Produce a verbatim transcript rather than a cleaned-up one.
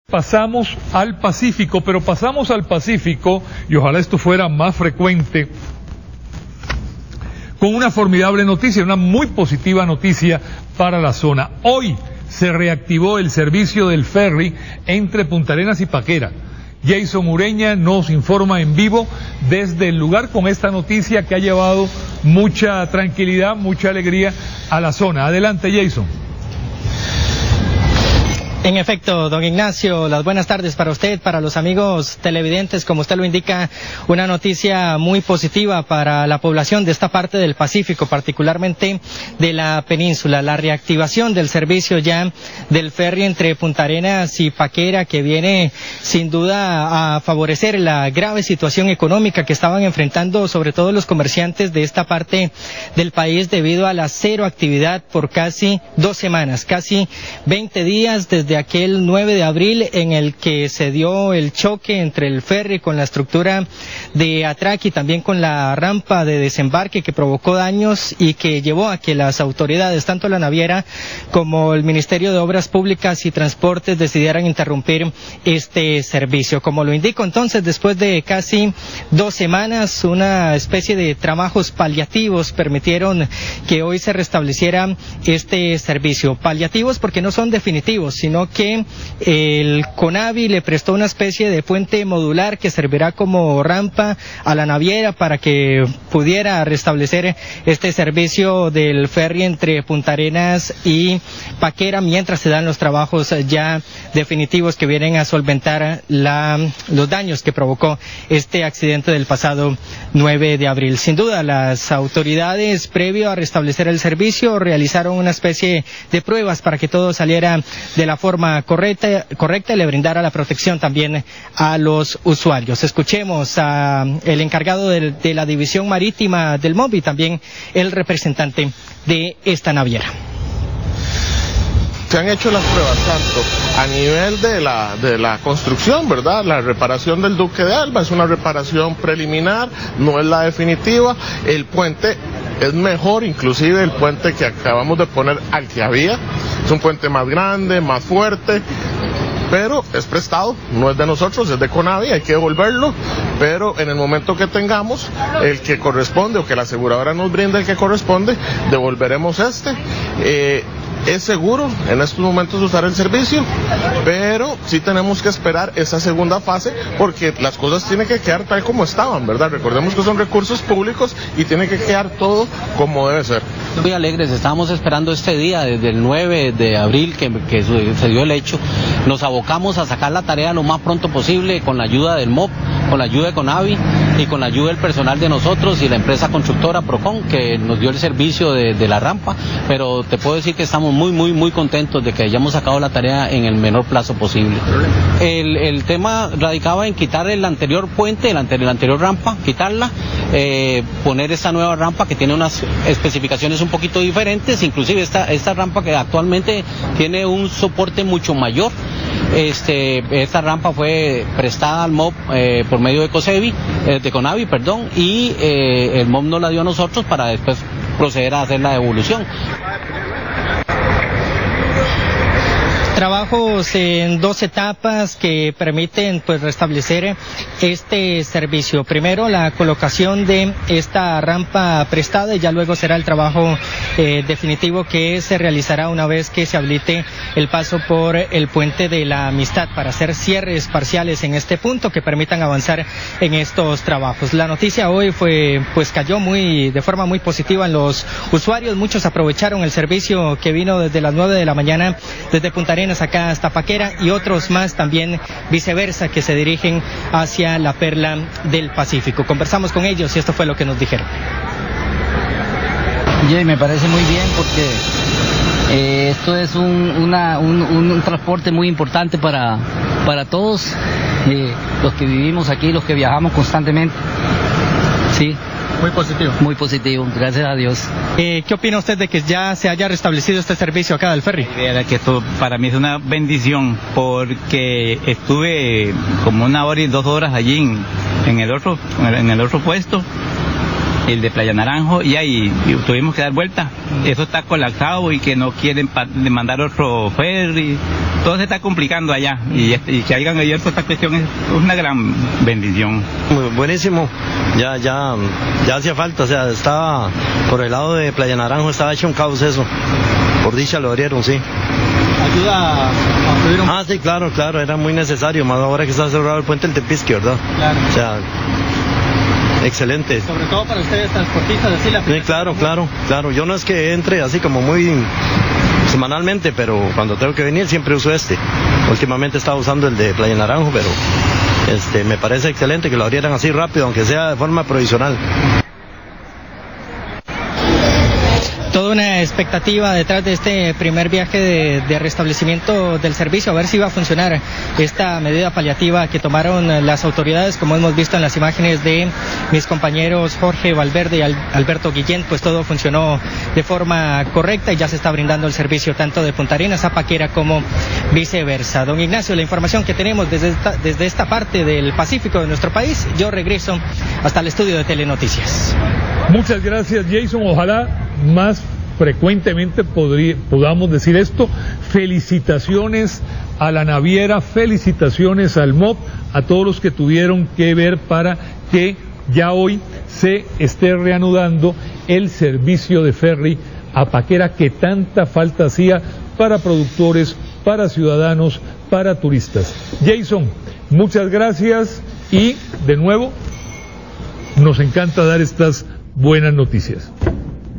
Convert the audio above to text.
Pasamos al Pacífico, pero pasamos al Pacífico, y ojalá esto fuera más frecuente, con una formidable noticia, una muy positiva noticia para la zona. Hoy se reactivó el servicio del ferry entre Punta Arenas y Paquera. Jason Ureña nos informa en vivo desde el lugar con esta noticia que ha llevado mucha tranquilidad, mucha alegría a la zona. Adelante, Jason. En efecto, don Ignacio, las buenas tardes para usted, para los amigos televidentes. Como usted lo indica, una noticia muy positiva para la población de esta parte del Pacífico, particularmente de la península. La reactivación del servicio ya del ferry entre Punta Arenas y Paquera, que viene sin duda a favorecer la grave situación económica que estaban enfrentando sobre todo los comerciantes de esta parte del país debido a la cero actividad por casi dos semanas, casi veinte días desde de aquel nueve de abril en el que se dio el choque entre el ferry con la estructura de atraque y también con la rampa de desembarque, que provocó daños y que llevó a que las autoridades, tanto la naviera como el Ministerio de Obras Públicas y Transportes, decidieran interrumpir este servicio. Como lo indico, entonces, después de casi dos semanas, una especie de trabajos paliativos permitieron que hoy se restableciera este servicio. Paliativos porque no son definitivos, sino que el CONAVI le prestó una especie de puente modular que servirá como rampa a la naviera para que pudiera restablecer este servicio del ferry entre Punta Arenas y Paquera, mientras se dan los trabajos ya definitivos que vienen a solventar la, los daños que provocó este accidente del pasado nueve de abril. Sin duda, las autoridades, previo a restablecer el servicio, realizaron una especie de pruebas para que todo saliera de la forma forma correcta, correcta y le brindara la protección también a los usuarios. Escuchemos al encargado de, de la división marítima del M O B y también el representante de esta naviera. Se han hecho las pruebas tanto a nivel de la de la construcción, ¿verdad? La reparación del Duque de Alba es una reparación preliminar, no es la definitiva. El puente es mejor, inclusive el puente que acabamos de poner al que había. Es un puente más grande, más fuerte, pero es prestado, no es de nosotros, es de CONAVI, hay que devolverlo, pero en el momento que tengamos el que corresponde o que la aseguradora nos brinde el que corresponde, devolveremos este. Eh, Es seguro en estos momentos usar el servicio, pero sí tenemos que esperar esa segunda fase porque las cosas tienen que quedar tal como estaban, ¿verdad? Recordemos que son recursos públicos y tiene que quedar todo como debe ser. Muy alegres, estábamos esperando este día desde el nueve de abril que, que se dio el hecho. Nos abocamos a sacar la tarea lo más pronto posible con la ayuda del M O B, con la ayuda de CONAVI y con la ayuda del personal de nosotros y la empresa constructora Procon, que nos dio el servicio de, de la rampa, pero te puedo decir que estamos muy, muy, muy contentos de que hayamos sacado la tarea en el menor plazo posible. El, el tema radicaba en quitar el anterior puente, la anterior, la anterior rampa, quitarla, eh, poner esta nueva rampa que tiene unas especificaciones un poquito diferentes, inclusive esta, esta rampa que actualmente tiene un soporte mucho mayor. Este, esta rampa fue prestada al M O B eh, por medio de COSEBI, eh, de CONAVI, perdón, y eh, el M O B nos la dio a nosotros para después proceder a hacer la devolución. Trabajos en dos etapas que permiten pues restablecer este servicio. Primero la colocación de esta rampa prestada y ya luego será el trabajo eh, definitivo que se realizará una vez que se habilite el paso por el puente de la Amistad para hacer cierres parciales en este punto que permitan avanzar en estos trabajos. La noticia hoy fue pues cayó muy de forma muy positiva en los usuarios. Muchos aprovecharon el servicio que vino desde las nueve de la mañana desde Punta Arenas acá hasta Paquera y otros más también viceversa que se dirigen hacia la perla del Pacífico. Conversamos con ellos y esto fue lo que nos dijeron. Yeah, me parece muy bien porque eh, esto es un, una, un, un transporte muy importante para, para todos eh, los que vivimos aquí, los que viajamos constantemente. Sí. Muy positivo. Muy positivo, gracias a Dios. Eh, ¿Qué opina usted de que ya se haya restablecido este servicio acá del ferry? Era que esto para mí es una bendición porque estuve como una hora y dos horas allí en, en el otro en el otro puesto el de Playa Naranjo, y ahí y tuvimos que dar vuelta. Eso está colapsado y que no quieren pa- mandar otro ferry. Todo se está complicando allá, y, este, y que hayan abierto esta cuestión es una gran bendición. Muy buenísimo, ya, ya, ya hacía falta, o sea, estaba por el lado de Playa Naranjo, estaba hecho un caos eso. Por dicha lo abrieron, sí. Ayuda a subir un... Ah, sí, claro, claro, era muy necesario, más ahora que está cerrado el puente del Tepisque, ¿verdad? Claro. O sea, excelente. Sobre todo para ustedes transportistas, así la... Sí, claro, claro, claro. Yo no es que entre así como muy semanalmente, pero cuando tengo que venir siempre uso este. Últimamente estaba usando el de Playa Naranjo, pero este me parece excelente que lo abrieran así rápido, aunque sea de forma provisional. Toda una expectativa detrás de este primer viaje de, de restablecimiento del servicio, a ver si va a funcionar esta medida paliativa que tomaron las autoridades, como hemos visto en las imágenes de mis compañeros Jorge Valverde y Al, Alberto Guillén, pues todo funcionó de forma correcta y ya se está brindando el servicio tanto de Punta Arenas a Paquera como viceversa. Don Ignacio, la información que tenemos desde esta, desde esta parte del Pacífico de nuestro país, yo regreso hasta el estudio de Telenoticias. Muchas gracias, Jason. Ojalá más frecuentemente podría, podamos decir esto. Felicitaciones a la naviera, felicitaciones al M O P, a todos los que tuvieron que ver para que ya hoy se esté reanudando el servicio de ferry a Paquera que tanta falta hacía para productores, para ciudadanos, para turistas. Jason, muchas gracias y de nuevo nos encanta dar estas buenas noticias.